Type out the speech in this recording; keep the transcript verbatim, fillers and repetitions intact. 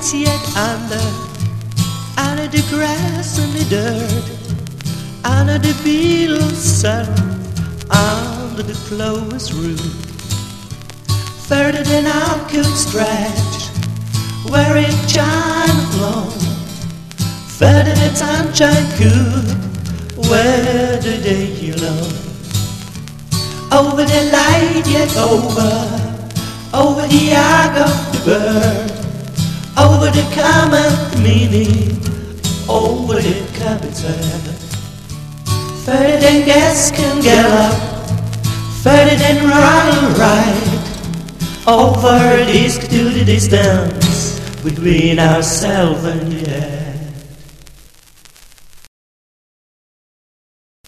lights yet under, under the grass and the dirt, under the Beatles' sun, under the closed room, further than I could stretch, where it shined long, further than sunshine could, where the day long. Over the light yet over, over the arc of the bird, over the common meaning, over the capital. Further than gas can gallop, further than run and ride, over this to the distance between ourselves and the air.